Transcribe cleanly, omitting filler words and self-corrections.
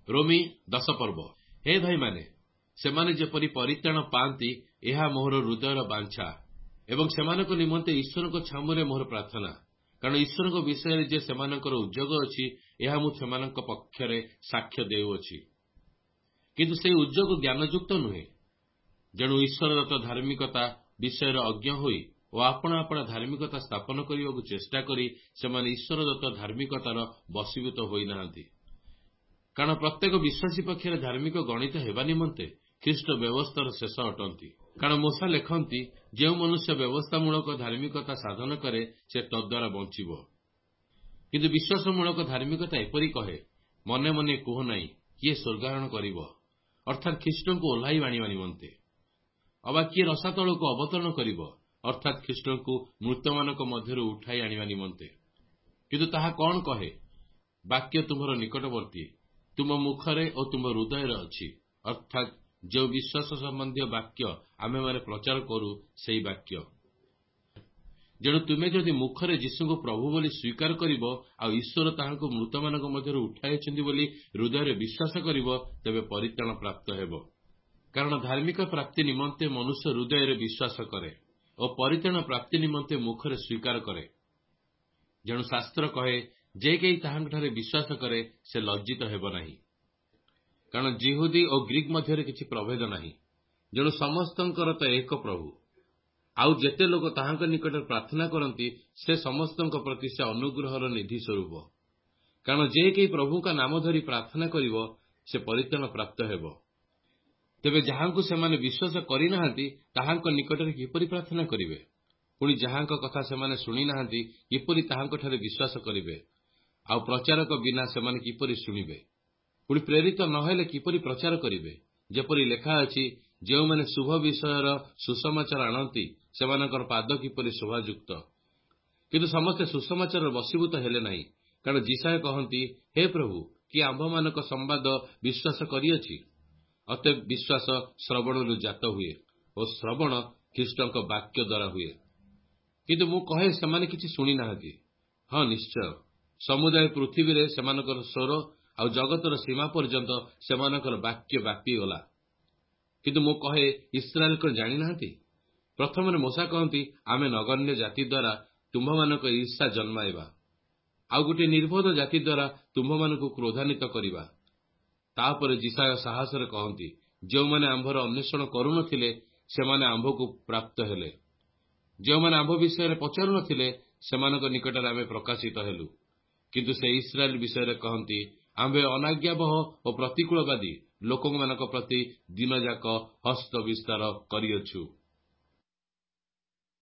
ରୋମୀ 10 ପର୍ବ। हे ଭାଇମାନେ, ସେମାନେ ଯେପରି ପରିତ୍ରାଣ ପାଆନ୍ତି ଏହା ମୋର ହୃଦୟର ବାଞ୍ଛା ଏବଂ ସେମାନଙ୍କ ନିମନ୍ତେ ଈଶ୍ୱରଙ୍କ ଛାମୁରେ ମୋର ପ୍ରାର୍ଥନା। କାରଣ ଈଶ୍ୱରଙ୍କ ବିଷୟରେ ଯେ ସେମାନଙ୍କର ଉଦ୍ଯୋଗ ଅଛି ଏହା ମୁଁ ସେମାନଙ୍କ ପକ୍ଷରେ ସାକ୍ଷ୍ୟ ଦେଉଅଛି। କିନ୍ତୁ ସେହି ଉଦ୍ଯୋଗ ଜ୍ଞାନଯୁକ୍ତ ନୁହେଁ। ଯେଣୁ ଈଶ୍ୱରଦତ୍ତ ଧାର୍ମିକତା ବିଷୟରେ ଅଜ୍ଞ ହୋଇ ଓ ଆପଣା ଆପଣା ଧାର୍ମିକତା ସ୍ଥାପନ କରିବାକୁ ଚେଷ୍ଟା କରି ସେମାନେ ଈଶ୍ୱରଦତ୍ତ ଧାର୍ମିକତାର ବଶୀଭୂତ ହୋଇନାହାନ୍ତି। କାରଣ ପ୍ରତ୍ୟେକ ବିଶ୍ୱାସୀ ପକ୍ଷରେ ଧାର୍ମିକ ଗଣିତ ହେବା ନିମନ୍ତେ ଖ୍ରୀଷ୍ଟ ବ୍ୟବସ୍ଥାର ଶେଷ ଅଟନ୍ତି। କାରଣ ମୋଶା ଲେଖନ୍ତି, ଯେଉଁ ମନୁଷ୍ୟ ବ୍ୟବସ୍ଥାମୂଳକ ଧାର୍ମିକତା ସାଧନ କରେ ସେ ତଦ୍ୱାରା ବଞ୍ଚିବ। କିନ୍ତୁ ବିଶ୍ୱାସମୂଳକ ଧାର୍ମିକତା ଏପରି କହେ, ମନେ ମନେ କୁହ ନାହିଁ, କିଏ ସ୍ୱର୍ଗାରୋହଣ କରିବ, ଅର୍ଥାତ୍ ଖ୍ରୀଷ୍ଟଙ୍କୁ ଓହ୍ଲାଇ ଆଣିବା ନିମନ୍ତେ। ଅବା କିଏ ରସାତଳକୁ ଅବତରଣ କରିବ, ଅର୍ଥାତ୍ ଖ୍ରୀଷ୍ଟଙ୍କୁ ମୃତମାନଙ୍କ ମଧ୍ୟରୁ ଉଠାଇ ଆଣିବା ନିମନ୍ତେ। କିନ୍ତୁ ତାହା କଣ କହେ? ବାକ୍ୟ ତୁମର ନିକଟବର୍ତ୍ତୀ, ତୁମ ମୁଖରେ ଓ ତୁମ ହୃଦୟରେ ଅଛି, ଅର୍ଥାତ୍ ଯେଉଁ ବିଶ୍ୱାସ ସମ୍ବନ୍ଧୀୟ ବାକ୍ୟ ଆମେମାନେ ପ୍ରଚାର କରୁ ସେହି ବାକ୍ୟ। ଯେଣୁ ତୁମେ ଯଦି ମୁଖରେ ଯୀଶୁଙ୍କୁ ପ୍ରଭୁ ବୋଲି ସ୍ୱୀକାର କରିବ ଆଉ ଈଶ୍ୱର ତାହାଙ୍କୁ ମୃତମାନଙ୍କ ମଧ୍ୟରୁ ଉଠାଇଛନ୍ତି ବୋଲି ହୃଦୟରେ ବିଶ୍ୱାସ କରିବ, ତେବେ ପରିତ୍ରାଣ ପ୍ରାପ୍ତ ହେବ। କାରଣ ଧାର୍ମିକ ପ୍ରାପ୍ତି ନିମନ୍ତେ ମନୁଷ୍ୟ ହୃଦୟରେ ବିଶ୍ୱାସ କରେ ଓ ପରିତ୍ରାଣ ପ୍ରାପ୍ତି ନିମନ୍ତେ ମୁଖରେ ସ୍ୱୀକାର କରେ। ଯେଣୁ ଶାସ୍ତ୍ର କହେ, ଯେ କେହି ତାହାଙ୍କଠାରେ ବିଶ୍ୱାସ କରେ ସେ ଲଜ୍ଜିତ ହେବ ନାହିଁ। କାରଣ ଯିହୁଦୀ ଓ ଗ୍ରୀକ୍ ମଧ୍ୟରେ କିଛି ପ୍ରଭେଦ ନାହିଁ। ଯେଣୁ ସମସ୍ତଙ୍କର ତ ଏକ ପ୍ରଭୁ। ଆଉ ଯେତେ ଲୋକ ତାହାଙ୍କ ନିକଟରେ ପ୍ରାର୍ଥନା କରନ୍ତି ସେ ସମସ୍ତଙ୍କ ପ୍ରତି ସେ ଅନୁଗ୍ରହର ନିଧି ସ୍ୱରୂପ। କାରଣ ଯେ କେହି ପ୍ରଭୁଙ୍କ ନାମ ଧରି ପ୍ରାର୍ଥନା କରିବ ସେ ପରିତ୍ରାଣ ପ୍ରାପ୍ତ ହେବ। ତେବେ ଯାହାଙ୍କୁ ସେମାନେ ବିଶ୍ୱାସ କରିନାହାନ୍ତି ତାହାଙ୍କ ନିକଟରେ କିପରି ପ୍ରାର୍ଥନା କରିବେ? ପୁଣି ଯାହାଙ୍କ କଥା ସେମାନେ ଶୁଣିନାହାନ୍ତି କିପରି ତାହାଙ୍କଠାରେ ବିଶ୍ୱାସ କରିବେ? ଆଉ ପ୍ରଚାରକ ବିନା ସେମାନେ କିପରି ଶୁଣିବେ? ପୁଣି ପ୍ରେରିତ ନ ହେଲେ କିପରି ପ୍ରଚାର କରିବେ? ଯେପରି ଲେଖା ଅଛି, ଯେଉଁମାନେ ଶୁଭ ବିଷୟର ସୁସମାଚାର ଆଣନ୍ତି ସେମାନଙ୍କର ପାଦ କିପରି ଶୋଭାଯୁକ୍ତ। କିନ୍ତୁ ସମସ୍ତେ ସୁସମାଚାରର ବଶୀଭୂତ ହେଲେ ନାହିଁ। କାରଣ ଯିଶାୟ କହନ୍ତି, ହେ ପ୍ରଭୁ, କିଏ ଆମ୍ଭମାନଙ୍କ ସମ୍ବାଦ ବିଶ୍ୱାସ କରିଅଛି? ଅତଏବ ବିଶ୍ୱାସ ଶ୍ରବଣରୁ ଜାତ ହୁଏ ଓ ଶ୍ରବଣ ଖ୍ରୀଷ୍ଟଙ୍କ ବାକ୍ୟ ଦ୍ୱାରା ହୁଏ। କିନ୍ତୁ ମୁଁ କହେ ସେମାନେ କିଛି ଶୁଣିନାହାନ୍ତି। ହଁ, ନିଶ୍ଚୟ ସମୁଦାୟ ପୃଥିବୀରେ ସେମାନଙ୍କର ସ୍ୱର ଆଉ ଜଗତର ସୀମା ପର୍ଯ୍ୟନ୍ତ ସେମାନଙ୍କର ବାକ୍ୟ ବ୍ୟାପିଗଲା। କିନ୍ତୁ ମୁଁ କହେ, ଇସ୍ରାଏଲ କଣ ଜାଣିନାହାନ୍ତି? ପ୍ରଥମରେ ମୋଶା କହନ୍ତି, ଆମେ ନଗଣ୍ୟ ଜାତି ଦ୍ୱାରା ତୁମ୍ଭମାନଙ୍କ ଈର୍ଷା ଜନ୍ମାଇବା, ଆଉ ଗୋଟିଏ ନିର୍ବୋଧ ଜାତି ଦ୍ୱାରା ତୁମ୍ଭମାନଙ୍କୁ କ୍ରୋଧାନ୍ୱିତ କରିବା। ତାପରେ ଯିଶାୟ ସାହସରେ କହନ୍ତି, ଯେଉଁମାନେ ଆମ୍ଭର ଅନ୍ୱେଷଣ କରୁନଥିଲେ ସେମାନେ ଆମ୍ଭକୁ ପ୍ରାପ୍ତ ହେଲେ। ଯେଉଁମାନେ ଆମ୍ଭ ବିଷୟରେ ପଚାରୁନଥିଲେ ସେମାନଙ୍କ ନିକଟରେ ଆମେ ପ୍ରକାଶିତ ହେଲୁ। କିନ୍ତୁ ସେ ଇସ୍ରାଏଲ ବିଷୟରେ କହନ୍ତି, ଆମ୍ଭେ ଅନାଜ୍ଞାବହ ଓ ପ୍ରତିକୂଳବାଦୀ ଲୋକମାନଙ୍କ ପ୍ରତି ଦିନଯାକ ହସ୍ତ ବିସ୍ତାର କରିଅଛୁ।